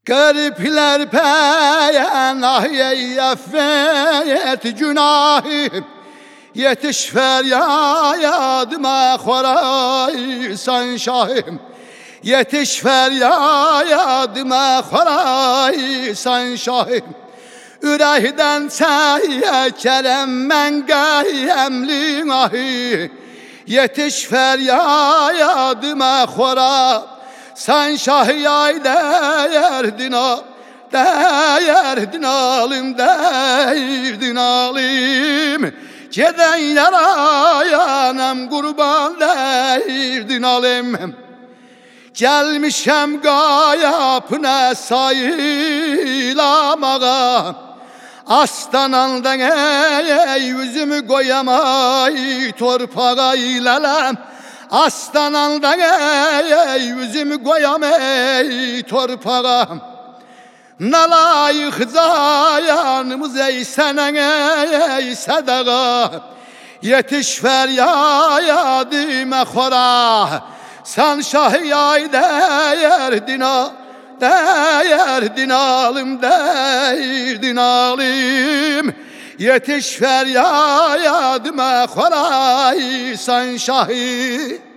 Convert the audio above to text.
Garipler penahiye affet günahı, yetiş feryadıma Horaysan şahım. Yetiş feryadıma Horaysan şahım. Ürəkdən çəkərəm mən qəyəmli ahı. Yetiş fəryadıma Xorasan şahı, ay dəyirdin alım, dəyirdin alım. Gedən yarayanam qurban, dəyirdin alım. Gəlmişəm qayapına sayılamağa, astanandan ey yüzümü koyamay torpağa ilalem. Astanandan ey yüzümü koyamay torpağa. Nalayık zayanımız ey senen ey sadağa. Yetiş feryadıma Xorasan şahı, ay dəyirdin alım, dəyirdin alım. Yetiş feryadıma Xorasan şahı.